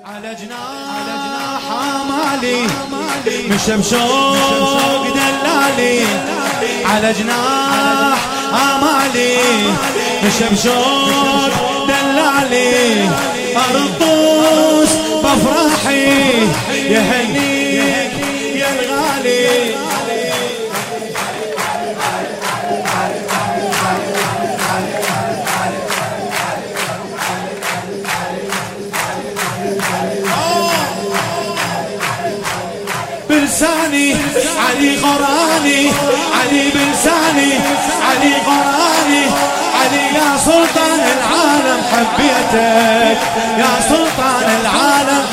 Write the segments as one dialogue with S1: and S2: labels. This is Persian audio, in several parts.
S1: على جناح مالي مشى بشوق دلالي، على جناح مالي مشى بشوق دلالي، أرطوس بفرحي يهنيك يا الغالي. بلساني علي غراني، علي بلساني علي غراني، علي يا سلطان العالم حبيتك يا سلطان العالم.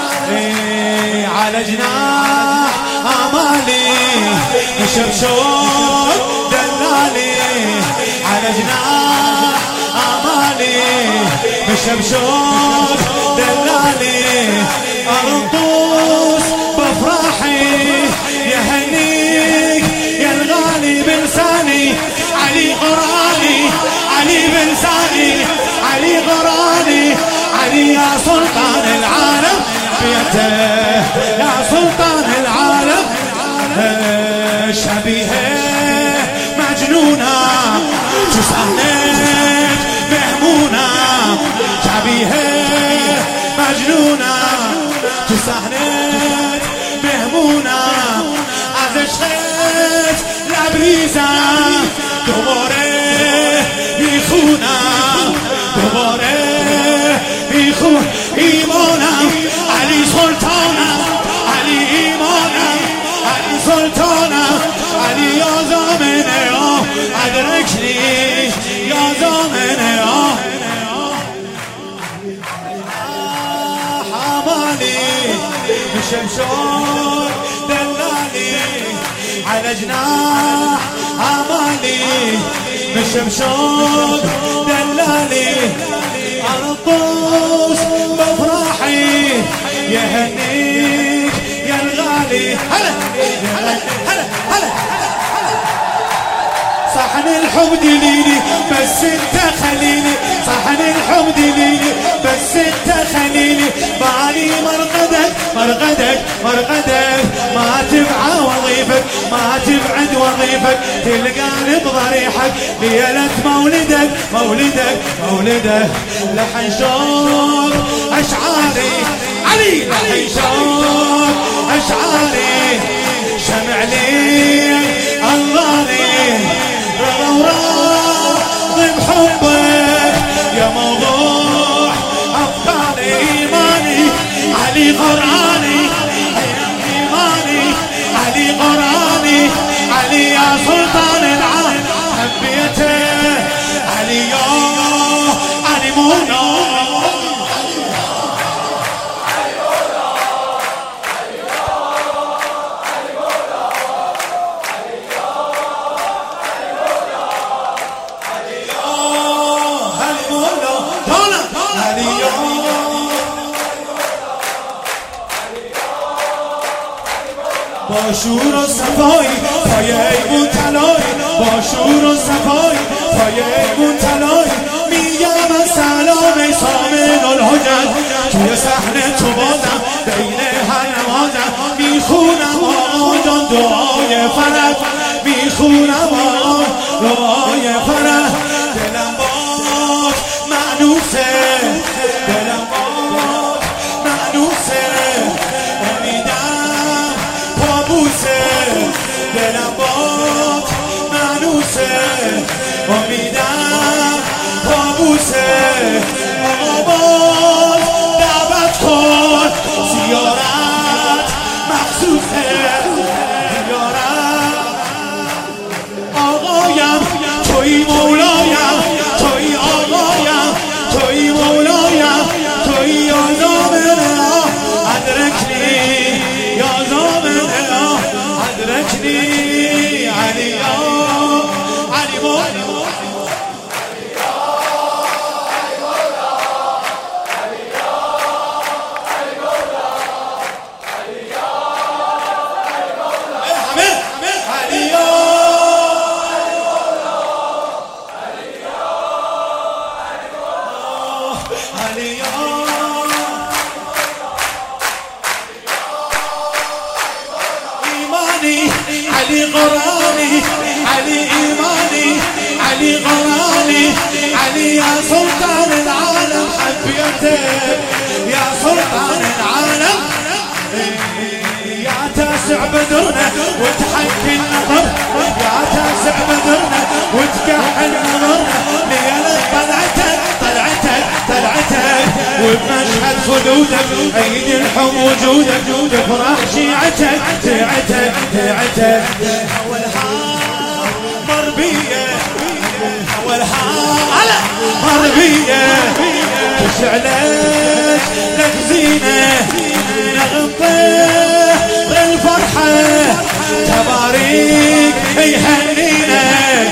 S1: على جناح آمالي مشى بشوق دلالي، على جناح آمالي مشى بشوق دلالي، أرطوس بفرحي يهنيك يا الغالي. بلساني علي غراني، علي بلساني علي غراني، علي يا سلطان العالم بيته يا سلطان العالم. شبيهة مجنونة تسهلت مهمونة، شبيهة مجنونة تسهلت مهمونة، از عشقت لبریزم دوباره بیخونم، دوباره بیخون ایمانم علی سلطانم، علی ایمانم علی سلطانم، علی یا زامنه ادرکنی یا زامنه حمالی مشى بشوق دلالي، على جناح آمالي مشى بشوق دلالي، أرطوس بفرحي يهنيك يا الغالي. هلا هلا هلا هلا صحن الحب دليلي بس انت خليلي، صحن الحب دليلي بس انت خليلي، بالي مرقدك مرقدك مرقدك، ما تبعى وظيفك ما تبعد وظيفك، تلقاني بضريحك ليلة مولدك مولدك مولدك. لحن شوق أشعاري علي، لحن شوق أشعاري، شمع لي انظاري، رضا وراض بحبك يا موضوع أفكاري. إيماني علي قرآني إيماني علي قرآني، علي يا سلطان العالم حبيته، علي يا علي مولا با شور و صفایی پای ایمون تلایی، با شور و صفایی پای ایمون تلایی، میگم از سلام سامن الحجت توی صحنه تو بازم بین هر نمازم، میخونم آقا جان دعای فرج، میخونم آقا دعای فرج. دلم باش معنوسه، دلم باش معنوسه، امیدم پابوسه، دلم باش معنوسه، امیدم پابوسه. آقا باز دعوت کن سلطان العالم حبيتك يا سلطان العالم يا تاسع بدرنا وتحكي النظر يا تاسع بدرنا وتكحل نظرنا ليلة طلعتك وبمشهد خدودك عيد الحب وجودك تفرح شيعتك تعتك مربية والحالة مربية تشعلك لك زينة نغطيه بالفرحة تباريك يهنينا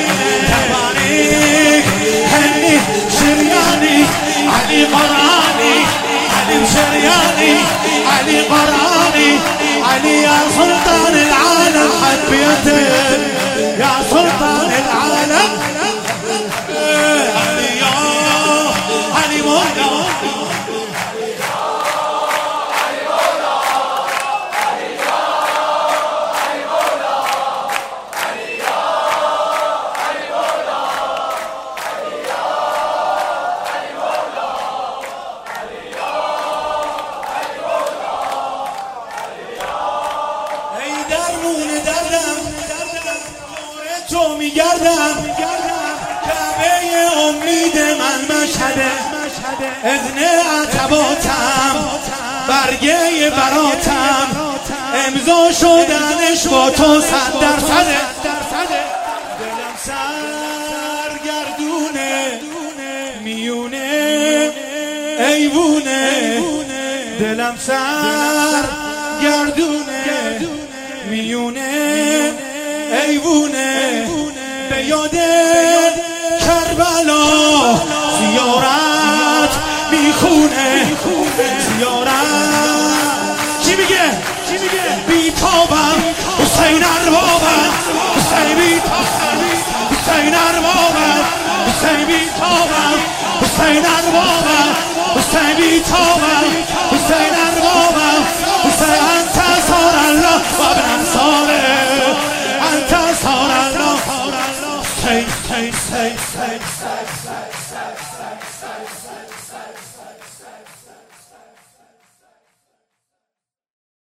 S1: تباريك هني شرياني علي قراني علي شرياني علي قراني علي يا سلطان العالم حبيتك يا سلطان العالم علي يا علي مولا تو میگردم کعبه امید من مشهده اذن عتباتم برگه براتم امضا شدنش با تو 100%. دلم سرگردونه میونه ایوونه دلم سرگردونه میونه ایوونه به یاد کربلا زیارت میخونه زیارت چی میگه بیتابم حسین اربابم حسین بیتابم حسین اربابم حسین بیتابم حسین اربابم حسین بیتابم حسین اربابم حسین انت صار الله و ابن انصاره انت صار الله say